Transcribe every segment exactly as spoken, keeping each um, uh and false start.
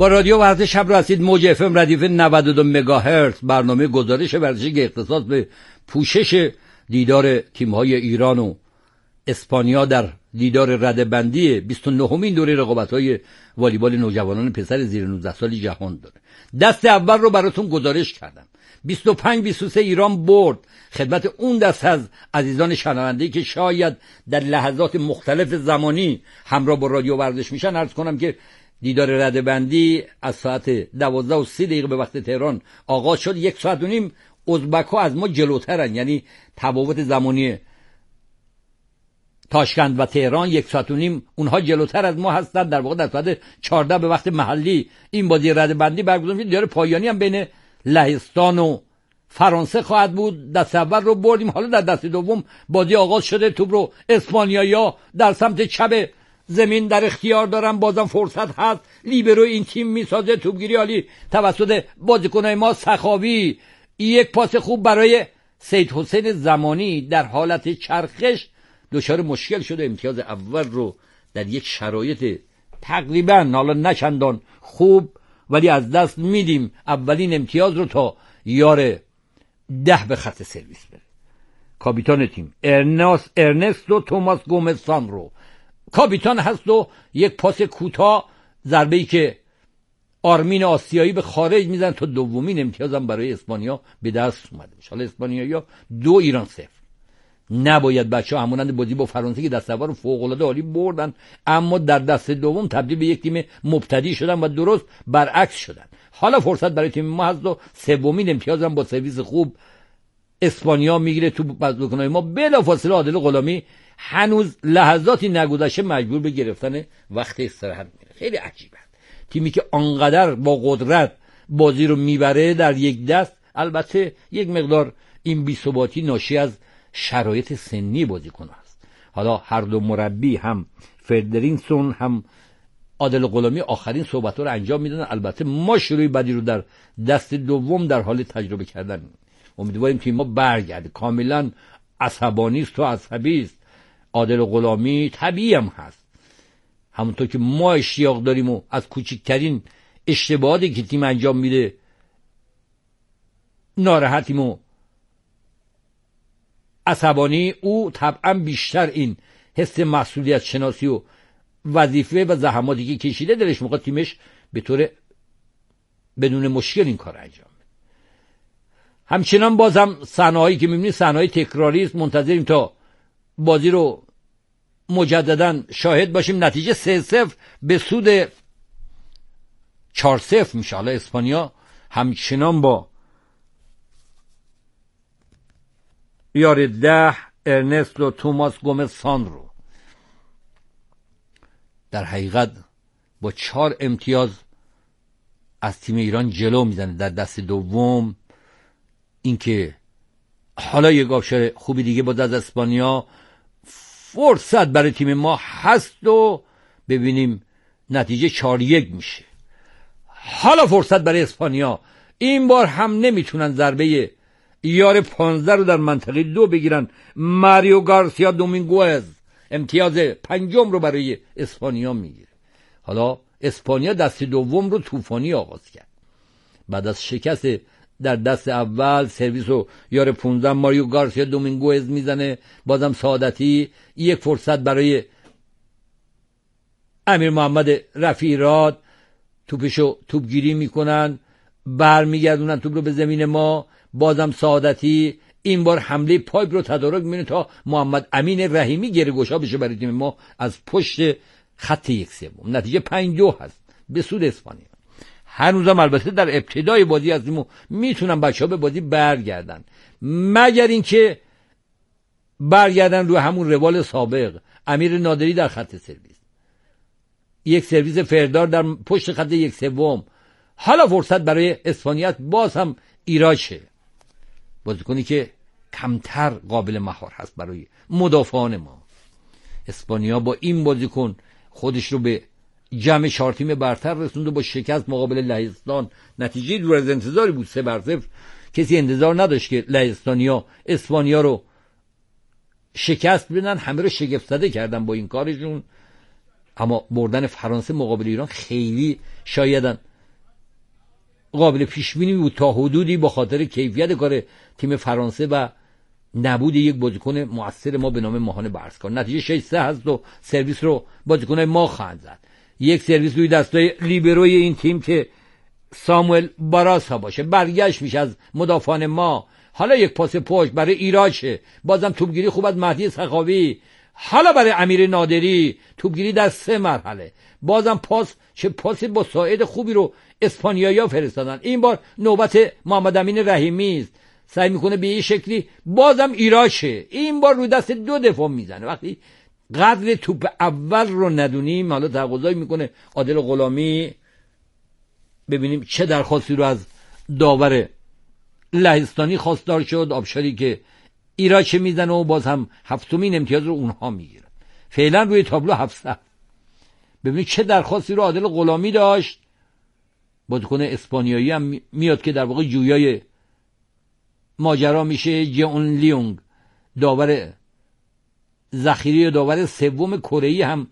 با رادیو ورزش شب رو هستید. موج اف ام ردیف نود و دو مگاهرتز. برنامه گزارش ورزشی که اختصاص به پوشش دیدار تیم‌های ایران و اسپانیا در دیدار رده‌بندی بیست و نهمین دوره رقابت‌های والیبال نوجوانان پسر زیر نوزده سالی جهان داره. دست اول رو براتون گزارش کردم. بیست و پنج بیست و سه ایران برد. خدمت اون دست از عزیزان شنونده‌ای که شاید در لحظات مختلف زمانی همراه با رادیو ورزش میشن عرض کنم که دیدار رده‌بندی از ساعت دوازده و سی دقیقه به وقت تهران آغاز شد. یک ساعت و نیم ازبک‌ها از ما جلوترن، یعنی تفاوت زمانی تاشکند و تهران یک ساعت و نیم اونها جلوتر از ما هستن. در واقع در ساعت چهارده به وقت محلی این بازی رده‌بندی برگزار میشه. دیدار پایانی هم بین لهستان و فرانسه خواهد بود. دست اول رو بردیم، حالا در دست دوم بازی آغاز شده. توپ رو اسپانیایی‌ها در سمت چپ زمین در اختیار دارن، بازم فرصت هست. لیبرو این تیم میسازه، توپگیری عالی توسط بازیکنای ما. سخاوی یک پاس خوب برای سید حسین زمانی در حالت چرخش دچار مشکل شده. امتیاز اول رو در یک شرایط تقریبا حالا نچندان خوب ولی از دست میدیم. اولین امتیاز رو تا یار ده به خط سرویس بره. کاپیتان تیم ارناس ارنستو توماس گومز سانرو کاپیتان هست و یک پاس کوتاه، ضربه‌ای که آرمین آسیایی به خارج میزنه تا دومین امتیاز هم برای اسپانیا به دست اومده. ان شاءالله اسپانیایی‌ها دو ایران صفر. نباید بچه‌ها همونند بازی با فرانسه که دست اول رو فوق‌العاده عالی بردن اما در دست دوم تبدیل به یک تیم مبتدی شدن و درست برعکس شدن. حالا فرصت برای تیم ما هست و سومین امتیاز هم با سرویس خوب اسپانیا میگیره. تو بازیکن‌های ما بلافاصله عادل غلامی هنوز لحظاتی نگذشته مجبور به گرفتن وقت استراحت میره. خیلی عجیبه تیمی که آنقدر با قدرت بازی رو میبره در یک دست. البته یک مقدار این بی‌ثباتی ناشی از شرایط سنی بازیکن است. حالا هر دو مربی هم فردرینسون هم عادل غلامی آخرین صحبت‌ها رو انجام میدن. البته ما شروع بدی رو در دست دوم در حال تجربه کردن. امیدواریم تیم ما برگرده. کاملا عصبانی است و عصبی است عادل غلامی، طبیعی هم هست. همونطور که ما اشتیاق داریم و از کوچکترین اشتباهاتی که تیم انجام میده ناراحتیم و عصبانی، او طبعا بیشتر این حس مسئولیت شناسی و وظیفه و زحماتی که کشیده دلش میخواد تیمش به طور بدون مشکل این کار انجام بده. همچنان بازم صحنه‌هایی که میبینید صحنه‌های تکراری است. منتظریم تا بازی رو مجددا شاهد باشیم. نتیجه سه صفر به سود چهار صفر میشه. حالا اسپانیا همچنان با یار ده ارنستو توماس گومز سانرو در حقیقت با چهار امتیاز از تیم ایران جلو میزنه در دست دوم. اینکه حالا یک آبشار خوبی دیگه با از اسپانیا فرصت برای تیم ما هست و ببینیم نتیجه چهار یک میشه. حالا فرصت برای اسپانیا. این بار هم نمیتونن ضربه یار پانزده رو در منطقه دو بگیرن. ماریو گارسیا دومینگوز امتیاز پنجم رو برای اسپانیا میگیره. حالا اسپانیا دست دوم رو طوفانی آغاز کرد. بعد از شکست در دست اول سرویس رو یار پانزده ماریو گارسیا دومینگوز میزنه. بازم سعادتی یک فرصت برای امیر محمد رفیعی راد. توپشو توپگیری میکنن، برمیگردونن توپ رو به زمین ما. بازم سعادتی این بار حمله پایپ رو تدارک میکنه تا محمد امین رحیمی گره‌گشا بشه برای تیم ما از پشت خط یک سوم. نتیجه پنج دو هست به سود اسپانیا. هنوزم البته در ابتدای بازی هستیم و میتونن بچه‌ها به بازی برگردن، مگر اینکه برگردن روی همون روال سابق. امیر نادری در خط سرویس، یک سرویس فردار در پشت خط یک سوم. حالا فرصت برای اسپانیا باز هم ایراشه، بازیکنی که کمتر قابل مهار هست برای مدافعان ما. اسپانیا با این بازیکن خودش رو به جمع چهار تیم برتر رسوند و با شکست مقابل لهستان، نتیجه دور از انتظاری بود، سه بر صفر. کسی انتظار نداشت که لهستانیا اسپانیا رو شکست بدن، همه رو شگفت زده کردن با این کارشون. اما بردن فرانسه مقابل ایران خیلی شایدن قابل پیش بینی بود تا حدودی با خاطر کیفیت کار تیم فرانسه و نبود یک بازیکن مؤثر ما به نام ماهان برسکار. نتیجه شش سه هست و سرویس رو بازیکن‌های ما خواهند زد. یک سرویس روی دستای لیبروی این تیم که ساموئل باراسا باشه، برگشت میشه از مدافعان ما. حالا یک پاس پشت برای ایراچه، بازم توپگیری خوب از مهدی سخاوی، حالا برای امیر نادری توپگیری در سه مرحله، بازم پاس، چه پاسی با ساعد خوبی رو اسپانیایی‌ها فرستادن. این بار نوبت محمد امین رحیمی است، سعی میکنه به این شکلی، بازم ایراچه، این بار روی دست دو دفاع میزنه. وقتی قدر توپ اول رو ندونیم، حالا تقاضا میکنه عادل غلامی ببینیم چه درخواستی رو از داور لهستانی خواستار شد. آبشاری که ایراچه میزنه و باز هم هفتمین امتیاز رو اونها میگیرن. فعلا روی تابلو هفت. ببینید چه درخواستی رو عادل غلامی داشت. بازیکن اسپانیایی هم میاد که در واقع جویای ماجرا میشه. جئون لیونگ داور ذخیره، داور سوم کره‌ای هم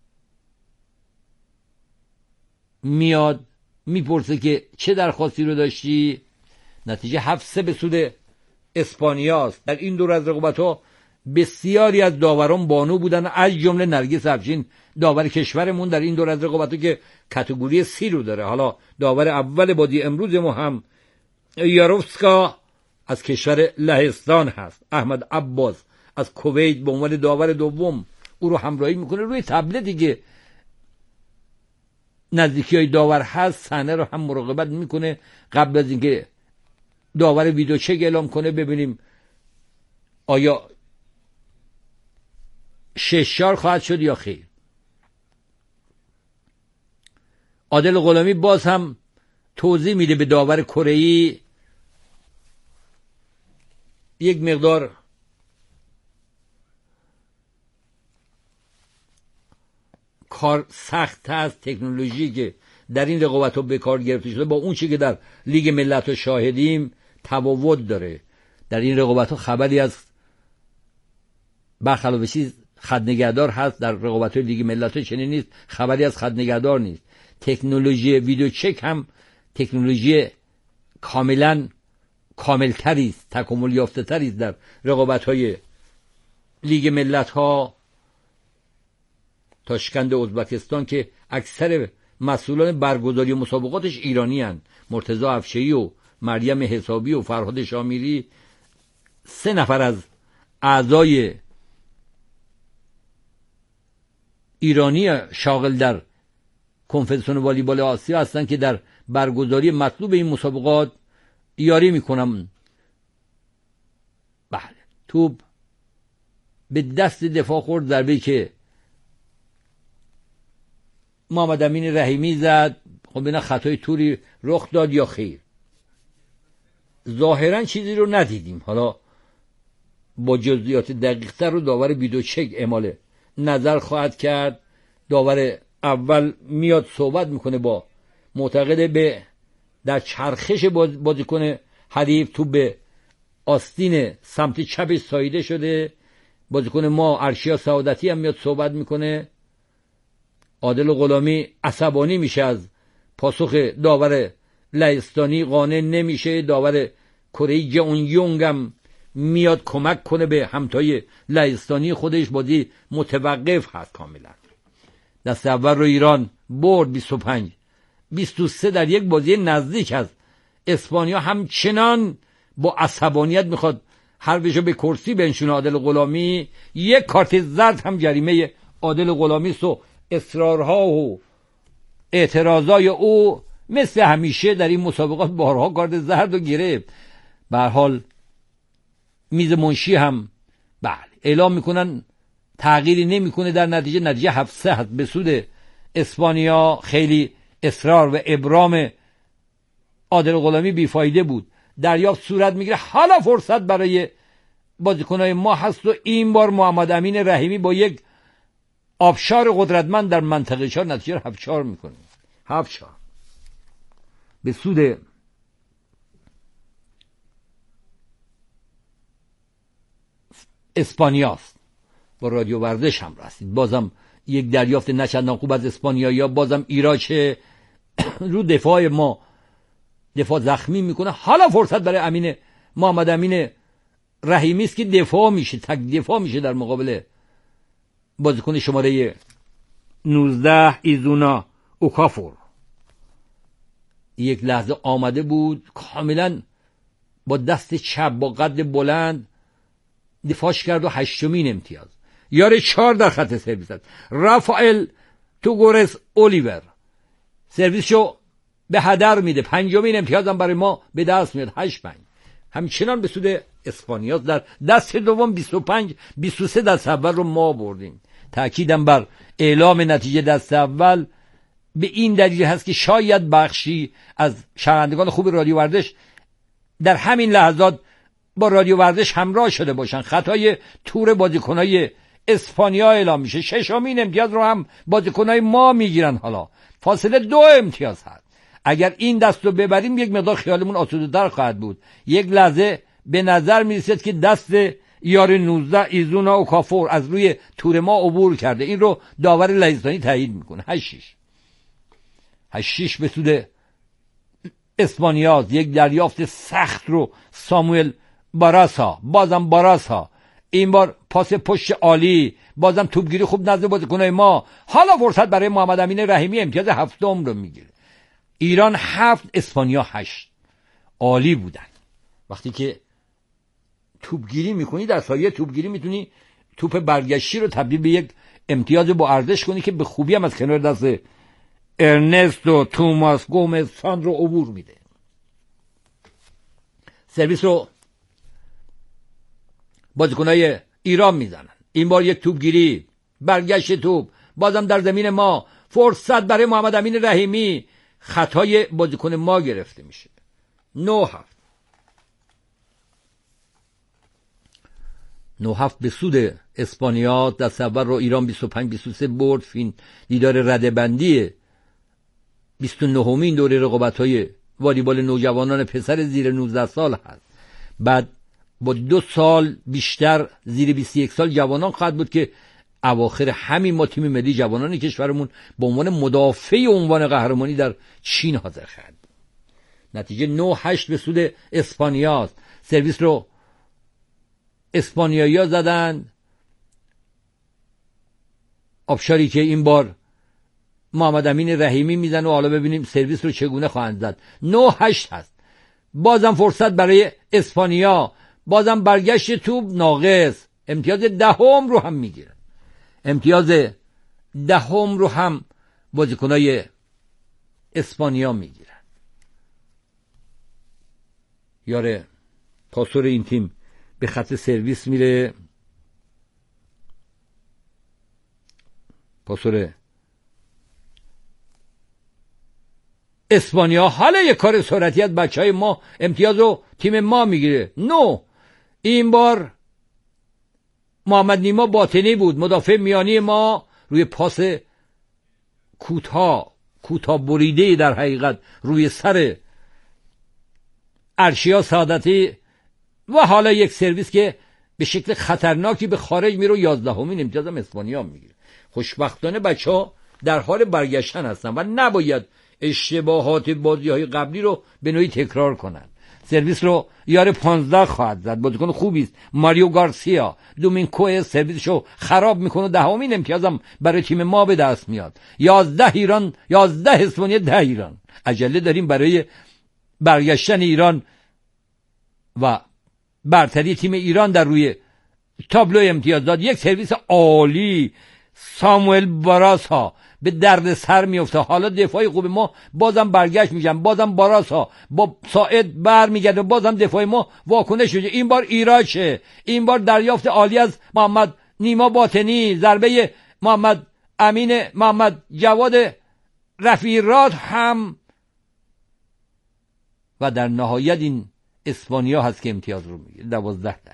میاد میپرسه که چه درخواستی رو داشتی. نتیجه هفت سه به سود اسپانیاست. در این دور از رقابت‌ها بسیاری از داوران بانو بودن، از جمله نرگس افشین داور کشورمون در این دور از رقابت‌ها که کاتگوری سی رو داره. حالا داور اول بازی امروز ما هم یاروفسکا از کشور لهستان هست. احمد عباس از کویت به عنوان داور دوم او رو همراهی میکنه. روی تبلتی که نزدیکی های داور هست صحنه رو هم مراقبت میکنه قبل از اینکه داور ویدیو چک اعلام کنه. ببینیم آیا شش چهار خواهد شد یا خیر. عادل غلامی باز هم توضیح میده به داور کره‌ای، یک مقدار کار سخت است. تکنولوژی که در این رقابت‌ها به کار گرفته شده با اون چیزی که در لیگ ملت‌ها شاهدیم تفاوت داره. در این رقابت‌ها خبری از برخلاف چیز خط‌نگهدار هست، در رقابت‌های لیگ ملت‌ها چنین نیست، خبری از خط‌نگهدار نیست. تکنولوژی ویدیو چک هم تکنولوژی کاملا کاملتری است، تکامل یافته‌تری است در رقابت‌های لیگ ملت‌ها. تاشکند ازبکستان که اکثر مسئولان برگزاری مسابقاتش ایرانی هستند، مرتضی افشه‌ای و مریم حسابی و فرهاد شامیری، سه نفر از اعضای ایرانی شاغل در کنفدراسیون والیبال آسیا هستند که در برگزاری مطلوب این مسابقات یاری میکنم. بله، توپ به دست دفاع خورد، ضربه‌ای که محمد امین رحیمی زد. خب اینا خطای توری رخ داد یا خیر؟ ظاهرا چیزی رو ندیدیم. حالا با جزئیات دقیق‌تر رو داور ویدیو چک اعمال نظر خواهد کرد. داور اول میاد صحبت میکنه با معتقد به در چرخش بازیکن حریف تو به آستین سمت چپش ساییده شده. بازیکن ما ارشیا سعادتی هم میاد صحبت میکنه. عادل غلامی عصبانی میشه از پاسخ داور لهستانی، قانع نمیشه. داور کره جئون یونگ هم میاد کمک کنه به همتای لهستانی خودش. بازی متوقف هست کاملا. دست اول رو ایران برد بیست و پنج بیست و سه در یک بازی نزدیک است. اسپانیا همچنان با عصبانیت میخواد حرفشو به کرسی بنشونه عادل غلامی. یک کارت زرد هم جریمه عادل غلامی است و اصرارها و اعتراضای او مثل همیشه در این مسابقات بارها کارت زرد و گرفت. به هر حال میز منشی هم بله اعلام میکنن تغییری نمیکنه در نتیجه. نتیجه هفت سه هست به سود اسپانیا. خیلی اصرار و ابرام عادل غلامی بیفایده بود. دریافت صورت میگیره. حالا فرصت برای بازیکنای ما هست و این بار محمد امین رحیمی با یک آبشار قدرتمند در منطقه چهار نتیجه رو هفت چهار میکنه. هفت چهار به سود اسپانیاست. با رادیو ورزش هم رسید. بازم یک دریافت نچندان خوب از اسپانیایی ها. بازم ایراچه رو دفاع ما دفاع زخمی میکنه. حالا فرصت برای امین محمد امین رحیمی است که دفاع میشه، تک دفاع میشه در مقابل بازیکن شماره نوزده ایزونا اوکافور. یک لحظه آمده بود کاملا با دست چپ با قد بلند دفاعش کرد و هشتمین امتیاز. یاره چهار در خط سرویس است. رافائل توگورس اولیور سرویسشو به هدر میده. پنجمین امتیاز هم برای ما به دست میاد. هشت پنج همچنان به سود اسپانیا. در دست دوم بیست و پنج بیست و سه دست اول رو ما بردیم. تأکیدم بر اعلام نتیجه دست اول به این دلیل هست که شاید بخشی از شنوندگان خوب رادیو ورزش در همین لحظات با رادیو ورزش همراه شده باشن. خطای تور بازیکنای اسپانیا اعلام میشه. ششمین امتیاز رو هم بازیکنای ما میگیرن. حالا فاصله دو امتیاز هست. اگر این دست رو ببریم یک مقدار خیالمون آسوده‌تر خواهد بود. یک لحظه به نظر میرسید که دست یار نوزده ایزونا اوکافور از روی تور ما عبور کرده. این رو داور لهستانی تایید میکنه. هشت شش هشت شش به سود اسپانیا. یک دریافت سخت رو ساموئل باراسا، بازم باراسا، این بار پاس پشت عالی، بازم توپگیری خوب نزد بازیکنای ما. حالا فرصت برای محمد امین رحیمی امتیاز هفتم رو میگیره. ایران هفت اسپانیا هشت. عالی بودن. وقتی که توپگیری میکنی در سایه توپگیری میتونی توپ برگشتی رو تبدیل به یک امتیاز با ارزش کنی که به خوبی هم از کنار دست ارنستو توماس گومز ساندرو عبور میده. سرویس رو بازیکنای ایران میزنن. این بار یک توپگیری، برگشت توپ، بازم در زمین ما. فرصت برای محمد امین رحیمی. خطای بازیکن ما گرفته میشه. نه هفت نه هفت به سود اسپانیا. دست اول رو ایران بیست و پنج بیست و سه برد. فین دیدار رده‌بندی بیست و نهمین دوره رقابت‌های والیبال نوجوانان پسر زیر نوزده سال هست. بعد با دو سال بیشتر زیر بیست و یک سال جوانان خواهد بود که اواخر همین ما تیم ملی جوانان کشورمون به عنوان مدافع عنوان قهرمانی در چین حاضر خواهد بود. نتیجه نه هشت به سود اسپانیا است. سرویس رو اسپانیایی‌ها زدن. آبشاری که این بار محمد امین رحیمی میزنه و حالا ببینیم سرویس رو چگونه خواهند زد. نه هشت هست. بازم فرصت برای اسپانیا. بازم برگشت توپ ناقص. امتیاز دهم رو هم میگیرن. امتیاز دهم رو هم بازیکنای اسپانیا میگیرن. یاره پاسور این تیم به خط سرویس میره. پاسور اسپانیا. حالا یک کار سرعتی از بچهای ما. امتیاز رو تیم ما میگیره. نو این بار محمد نیما باطنی بود. مدافع میانی ما روی پاس کوتاه کوتاه بریده در حقیقت روی سر ارشیا سعادتی و حالا یک سرویس که به شکل خطرناکی به خارج میره. یازدهمین امتیاز هم اسپانیا میگیره. خوشبختانه بچه‌ها در حال برگشتن هستن و نباید اشتباهات بازی‌های قبلی رو به نوعی تکرار کنن. سرویس رو یار پانزده خواهد زد. بازیکن خوبی است. ماریو گارسیا دومینکو سرویسشو خراب میکنه. دهمین امتیازم برای تیم ما به دست میاد. یازده ایران، یازده اسپانیا، ده ایران. عجله داریم برای برگشتن ایران و برتری تیم ایران در روی تابلو امتیازات. یک سرویس عالی ساموئل باراسا به درد سر میفته. حالا دفاعی خوب ما بازم برگشت میشن. بازم باراسا با ساعد بر میگرده. بازم دفاع ما واکنش میشه. این بار ایراشه. این بار دریافت عالی از محمد نیما باطنی. ضربه محمد امین محمد جواد رفیرات هم و در نهایت این اسپانیا هست که امتیاز رو میگیره. دوازده ده.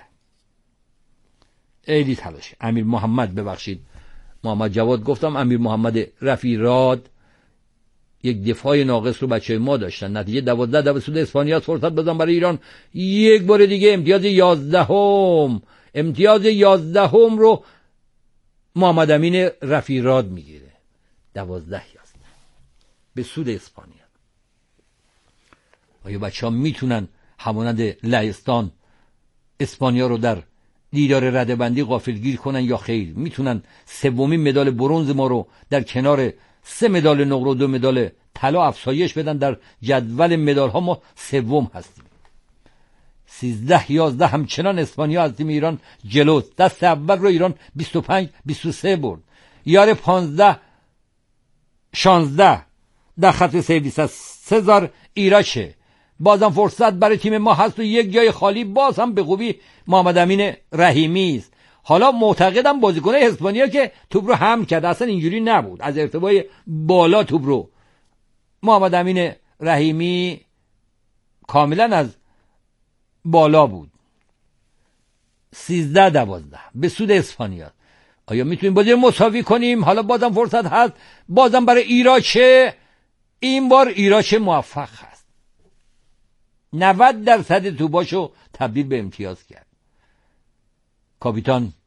ایلی تلاش امیر محمد ببخشید محمد جواد گفتم امیر محمد رفیراد یک دفاع ناقص رو بچه ما داشتن. نتیجه دوازده ده به سود اسپانیا. فرصت بزن برای ایران یک بار دیگه. امتیاز یازدهم امتیاز یازدهم رو محمد امین رفیراد میگیره. دوازده یازده به سود اسپانیا. آیا بچه ها میتونن همانند لهستان اسپانیا رو در دیدار رده‌بندی غافلگیر کنن یا خیر؟ میتونن سومین مدال برنز ما رو در کنار سه مدال نقره و دو مدال طلا افزایش بدن؟ در جدول مدال ها ما سوم هستیم. سیزده یازده همچنان اسپانیا از تیم ایران جلوست. دست اول رو ایران بیست و پنج بیست و سه برد. یار پانزده شانزده در خط سرویس از سزار ایراچه. بازم فرصت برای تیم ما هست و یک جای خالی باز هم به خوبی محمد امین رحیمی است. حالا معتقدم بازیکن اسپانیا که توپ رو حمل کرد، اصلا اینجوری نبود، از ارتفاع بالا توپ رو محمد امین رحیمی کاملا از بالا بود. سیزده دوازده به سود اسپانیا. آیا میتونیم بازی مساوی کنیم؟ حالا بازم فرصت هست، بازم برای ایراچه. این بار ایراچه موفق هست، نود درصد توپاشو تبدیل به امتیاز کرد. کاپیتان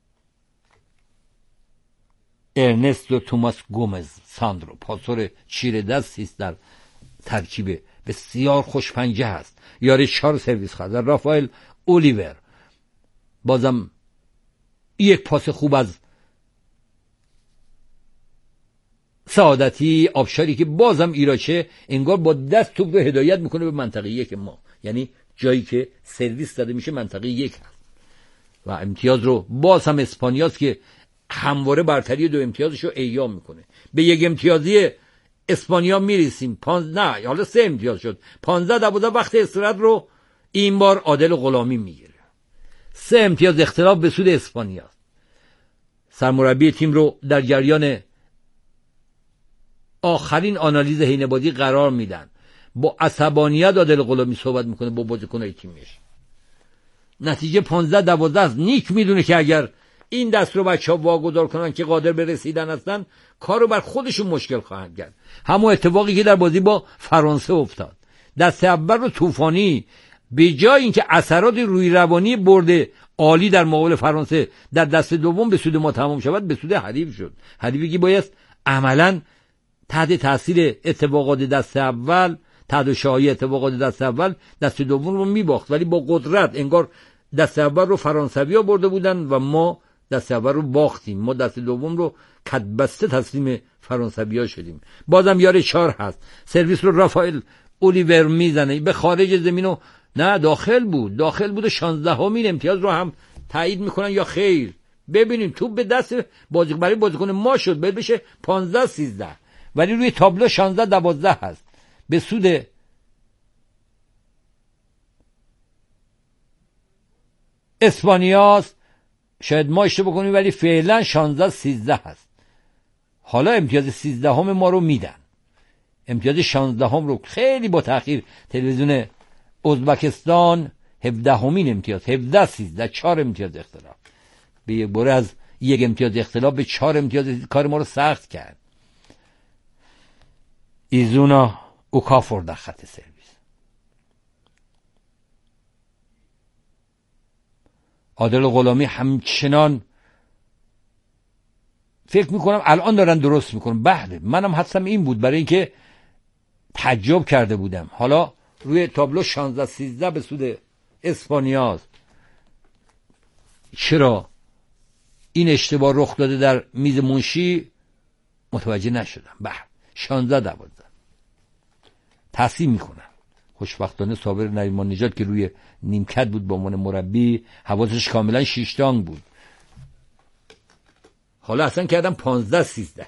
ارنستو توماس گومز ساندرو پاسور چیره دستی است، در ترکیب بسیار خوش پنجه هست. یاری چهار سرویس خواهد. رافائل اولیور بازم یک پاس خوب از سعادتی آبشاری که بازم ایراچه انگار با دست توپ رو هدایت میکنه به منطقه یک ما، یعنی جایی که سرویس داده میشه منطقه یک هست و امتیاز رو باز هم اسپانیاست که همواره برتری دو امتیازش رو اعلام میکنه. به یک امتیازی اسپانیا میرسیم. پانز نه حالا سه امتیاز شد. پانزده دوازده وقت استراحت رو این بار عادل غلامی میگیره. سه امتیاز اختلاف به سود اسپانیا. سرمربی تیم رو در جریان آخرین آنالیز حین بازی قرار میدن. با عصبانیت عادل غلامی صحبت میکنه با بازیکن‌های تیمش. نتیجه پانزده دوازده است. نیک میدونه که اگر این دست رو بچه‌ها واگذار کنن که قادر به رسیدن هستن، کارو بر خودشون مشکل خواهند کرد. همون اتفاقی که در بازی با فرانسه افتاد. دست اول رو طوفانی به جای اینکه اثرات روی روانی برده عالی در مقابل فرانسه در دست دوم به سود ما تمام شود، به سود حریف شد. حریفی که باید عملاً تحت تاثیر اتفاقات دست اول، تداعی اتفاقات دست اول دست دوم رو میباخت، ولی با قدرت. انگار دست اول رو فرانسوی‌ها برده بودن و ما دست اول رو باختیم. ما دست دوم رو کدبسته تسلیم فرانسوی‌ها شدیم. بازم یار چهار هست. سرویس رو رافائل اولیور میزنه به خارج زمین و نه داخل بود. داخل بود و شانزدهمین امتیاز رو هم تایید میکنن یا خیر؟ ببینیم توپ به دست بازیکن برای بازیکن ما شد، باید بشه پانزده سیزده، ولی روی تابلو شانزده دوازده هست به سود اسپانیاست. شاید ما اشتباه کنیم ولی فعلا شانزده سیزده هست. حالا امتیاز سیزده هم ما رو میدن. امتیاز شانزده هم رو خیلی با تأخیر تلویزیون ازبکستان هفده همین امتیاز هفده سیزده چهار امتیاز اختلاف به یک بره از یک امتیاز اختلاف به چهار امتیاز کار ما رو سخت کرد. ایزونا اوکافور در خط سرویس. عادل غلامی همچنان فکر میکنم الان دارن درست میکنم. بله منم حدسم این بود، برای اینکه تعجب کرده بودم. حالا روی تابلو شانزده سیزده به سود اسپانیاست. چرا این اشتباه رخ داده در میز منشی متوجه نشدم. بله شانزده دوازده تصمیم میکنن. خوشبختانه صابر نریمان نژاد که روی نیمکت بود با عنوان مربی حواسش کاملا شیشتانگ بود. حالا اصلا کردم پانزده سیزده.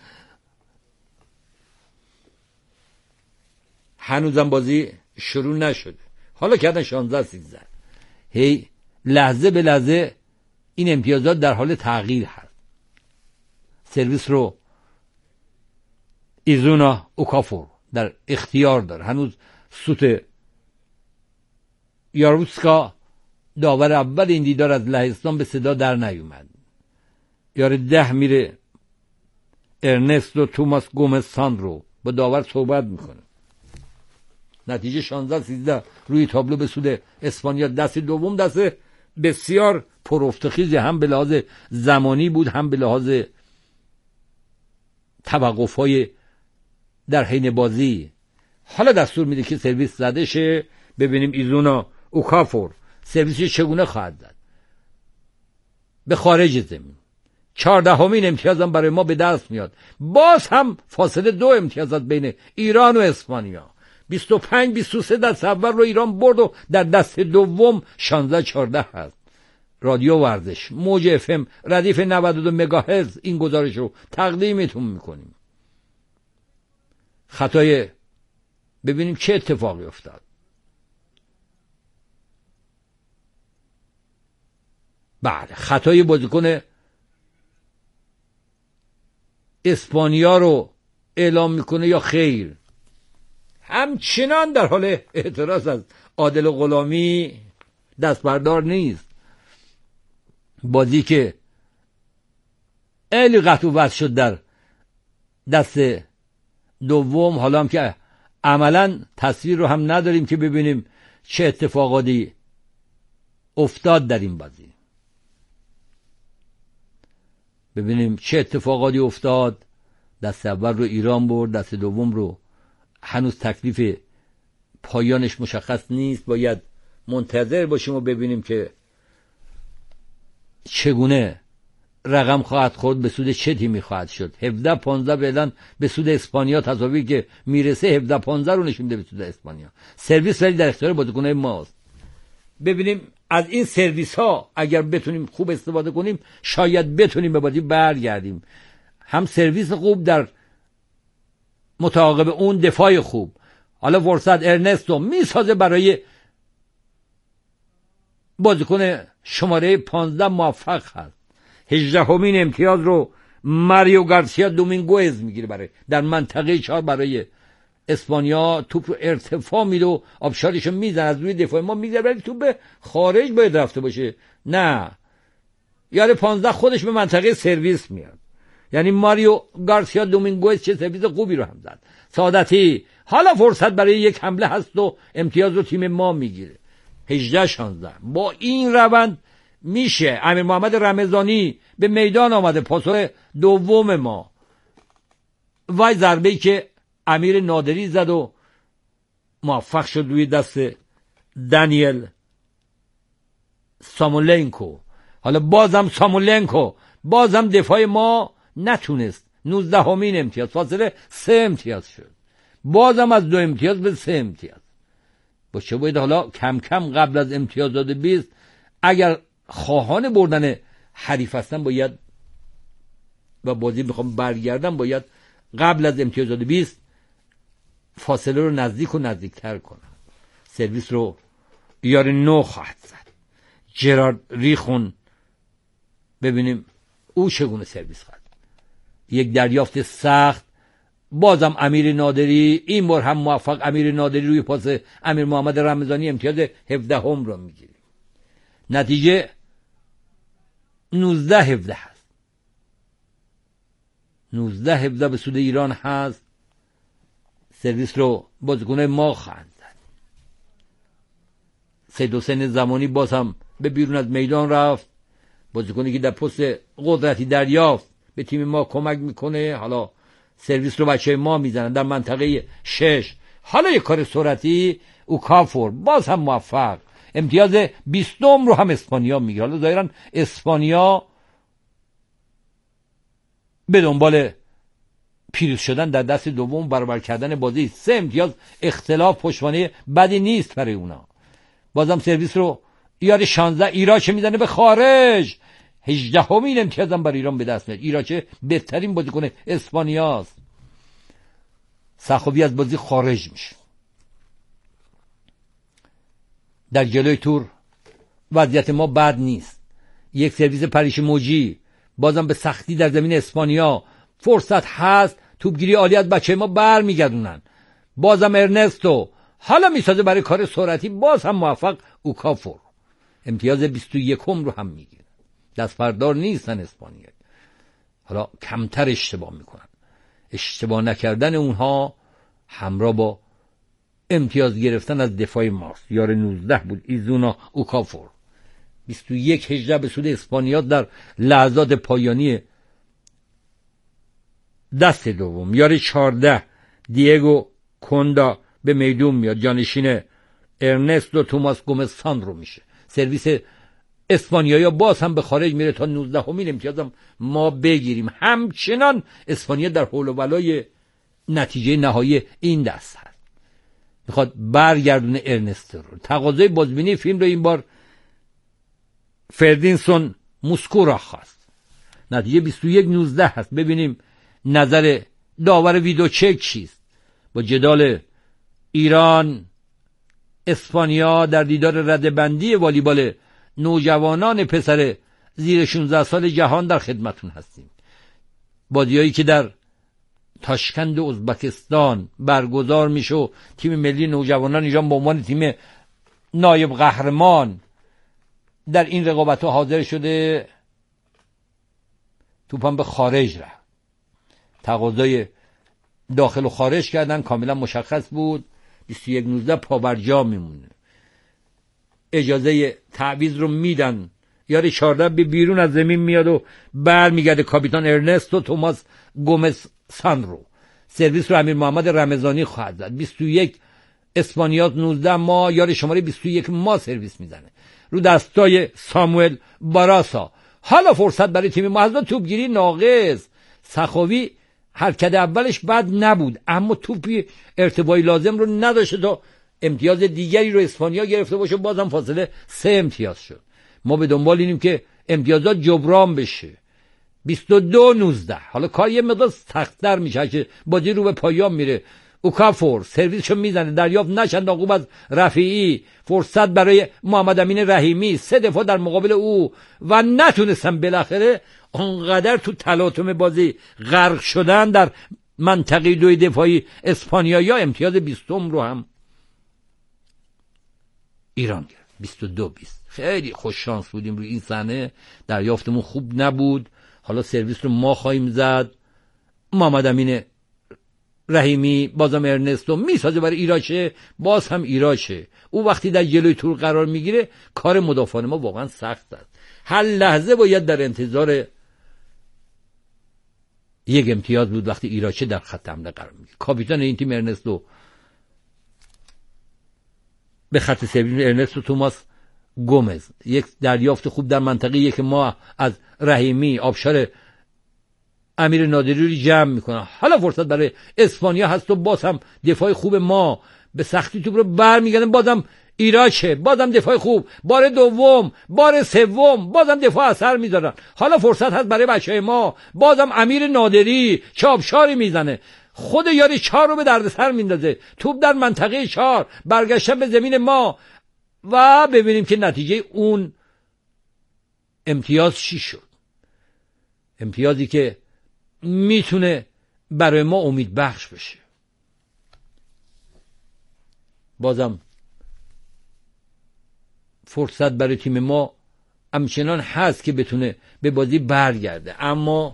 هنوزم بازی شروع نشده، حالا کردن شانزده سیزده. هی لحظه به لحظه این امتیازات در حال تغییر هست. سرویس رو ایزونا اوکافور در اختیار داره. هنوز سوت یاروسکا داور اول این دیدار از لهستان به صدا در نیومد. یار ده میره ارنستو توماس گومز ساندرو با داور صحبت میکنه. نتیجه شانزده سیزده روی تابلو به سود اسپانیا. دست دوم دست بسیار پرافتخیزی، هم به لحاظ زمانی بود هم به لحاظ توقف‌های در حین بازی. حالا دستور میده که سرویس زده شه. ببینیم ایزونا اوکافور سرویسش چگونه خواهد زد به خارج زمین. چهاردهمین امتیازم برای ما به دست میاد. باز هم فاصله دو امتیازات بین ایران و اسپانیا. بیست و پنج بیست و سه دست اول رو ایران برد و در دست دوم شانزده چهارده هست. رادیو ورزش موج اف ام ردیف نود و دو مگاهرتز این گزارش رو تقدیمتون میکنیم. خطای ببینیم چه اتفاقی افتاد. بله خطای بازیکن اسپانیا رو اعلام میکنه یا خیر؟ همچنان در حال اعتراض از عادل غلامی دست بردار نیست. بازی که خیلی قطع و وصل شد در دست دوم. حالا هم که عملا تصویر رو هم نداریم که ببینیم چه اتفاقاتی افتاد در این بازی. ببینیم چه اتفاقاتی افتاد. دست اول رو ایران برد، دست دوم رو هنوز تکلیف پایانش مشخص نیست. باید منتظر باشیم و ببینیم که چگونه رقم خواهد خورد، به سود چه تیمی خواهد شد. هفده پانزده بعدن به سود اسپانیا، تصاویری که میرسه هفده پانزده رو نشون میده به سود اسپانیا. سرویس ولی در اختیار بازیکن‌های ماست. ببینیم از این سرویس ها اگر بتونیم خوب استفاده کنیم شاید بتونیم به بازی برگردیم. هم سرویس خوب در متعاقب اون دفاع خوب. حالا فرصت ارنستو میسازه برای بازیکن شماره پانزده موفق هست. هجدهمین امتیاز رو ماریو گارسیا دومینگوز میگیره برای در منطقه چهار برای اسپانیا. توپ رو ارتفاع میده و آبشارشو میزنه از روی دفاع ما میگذره، ولی توپ به خارج باید رفته باشه. نه، یار پانزده خودش به منطقه سرویس میاد. یعنی ماریو گارسیا دومینگوز چه سرویس خوبی رو هم زد. سعادتی حالا فرصت برای یک حمله هست و امتیاز رو تیم ما میگیره. هجده شانزده با این روند میشه. امیر محمد رمضانی به میدان آمده، پاسور دوم ما. وای ضربه‌ای که امیر نادری زد و موفق شد روی دست دانیل سامولنکو. حالا بازم سامولنکو بازم دفاع ما نتونست. نوزدهمین امتیاز، فاصله سه امتیاز شد. بازم از دو امتیاز به سه امتیاز. با چه باید حالا کم کم قبل از امتیازات بیست اگر خواهان بردن حریف هستن باید و بازی میخوام برگردن باید قبل از امتیازات بیست فاصله رو نزدیک و نزدیکتر کنن. سرویس رو یار نو خواهد زد جرارد ریخون. ببینیم او چگونه سرویس خواهد. یک دریافت سخت. بازم امیر نادری این بار هم موفق. امیر نادری روی پاس امیر محمد رمضانی امتیاز هفده هم رو میگیره. نتیجه نوزده هفده هست. نوزده هفده به سود ایران هست. سرویس رو بازیکن ما خواهند زد. سید حسین زمانی باز هم به بیرون از میدان رفت. بازیکنی که در پست قدرتی دریافت به تیم ما کمک میکنه. حالا سرویس رو بچه ما میزنن در منطقه شش. حالا یک کار سرعتی اوکافور باز هم موفق. امتیاز بیستم رو هم اسپانیا میگیره. حالا ظاهرا اسپانیا به دنبال پیروز شدن در دست دوم، برابر کردن بازی. سه امتیاز اختلاف پشتوانه بدی نیست برای اونا. بازم سرویس رو یار شانزده ایراچه میزنه به خارج. هجدهمین امتیاز هم برای ایران به دست میاد. ایراچه بهترین بازیکن اسپانیاست. سخاوی از بازی خارج میشه. در جلوی تور وضعیت ما بد نیست. یک سرویس پریش موجی بازم به سختی در زمین اسپانیا. فرصت هست، توپگیری عالی از بچه ما برمیگردونن. بازم ارنستو حالا میسازه برای کار سرعتی. باز هم موفق اوکافور. امتیاز بیست و یکم رو هم میگیره. دست بردار نیستن اسپانیا. حالا کمتر اشتباه میکنن. اشتباه نکردن اونها همراه با امتیاز گرفتن از دفاع ماست. یار نوزده بود ایزونا اوکافور. بیست و یک هجده به سود اسپانیا در لحظات پایانی دست دوم. یار چهارده دیگو کوندا به میدون میاد، جانشین ارنستو توماس گومز ساندرو میشه. سرویس اسپانیایی باز هم به خارج میره تا نوزدهمین امتیاز هم ما بگیریم. همچنان اسپانیا در حول و ولای نتیجه نهایی این دست هست، میخواد برگردونه ارنستو رو. تقاضای بازبینی فیلم رو این بار فردینسون موسکورا خواست. نتیجه بیست و یک نوزده هست. ببینیم نظر داور ویدیو چک چیست با جدال ایران اسپانیا در دیدار رده‌بندی والیبال نوجوانان پسر زیر شانزده سال جهان در خدمتون هستیم. بازیایی که در تاشکند ازبکستان برگزار میشه و تیم ملی نوجوانان ایران به عنوان تیم نایب قهرمان در این رقابت‌ها حاضر شده، توپم به خارج رفت. تقاضای داخل و خارج کردن کاملا مشخص بود. بیست و یک نوزده پابرجا میمونه. اجازه تعویض رو میدن. یاری چهارده به بیرون از زمین میاد و برمیگرده کاپیتان ارنستو توماس گومز ساندرو. سرویس رو امیر محمد رمضانی خواهد زد. بیست و یک اسپانیا نوزده ما، یاری شماره بیست و یک ما سرویس میزنه رو دستای ساموئل باراسا. حالا فرصت برای تیم ما از توپگیری ناقص. سخاوی حرکت اولش بد نبود، اما توپی ارتباطی لازم رو نداشته تا امتیاز دیگری رو اسپانیا گرفته باشه. بازم فاصله سه امتیاز شد. ما به دنبال اینیم که امتیازات جبران بشه. بیست و دو نوزده. حالا کار یه مقدار سخت‌تر میشه که بازی رو به پایان میره. اوکافور سرویسشو میزنه، دریافت نشد ناقوب از رفیعی. فرصت برای محمد امین رحیمی، سه دفاع در مقابل او و نتونستن. بالاخره انقدر تو تلاطم بازی غرق شدن در منطقه دوی دفاعی اسپانیایی، امتیاز بیستم رو هم ایران گرفت. بیست و دو بیست. خیلی خوش شانس بودیم روی این صحنه، دریافتمون خوب نبود. حالا سرویس رو ما خواهیم زد. محمد امین رحیمی بازم ارنستو میسازه برای ایراچه، باز هم ایراچه. او وقتی در جلوی تور قرار میگیره کار مدافعان ما واقعا سخت است. هر لحظه باید در انتظار یک امتیاز بود وقتی ایراچه در خط حمله قرار میگیره. کاپیتان این تیم ارنستو به خط سوم ارنستو توماس گومز. یک دریافت خوب در منطقه یک ما از رحیمی، آبشار امیر نادری رو جمع میکنه. حالا فرصت برای اسپانیا هست و باز هم دفاع خوب ما به سختی توپ رو برمیگردن. بازم ایراچه، بازم دفاع خوب، بار دوم، بار سوم، بازم دفاع اثر میذارن. حالا فرصت هست برای بچهای ما. بازم امیر نادری چاپشاری میزنه، خود یاری چهار رو به دردسر میندازه. توپ در منطقه چهار، برگشتن به زمین ما و ببینیم که نتیجه اون امتیاز چی شد. امتیازی که میتونه برای ما امید بخش بشه. بازم فرصت برای تیم ما همچنان هست که بتونه به بازی برگرده، اما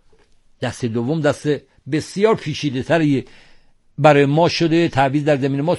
دست دوم دست بسیار پیچیده تری برای ما شده. تعویض در زمین ما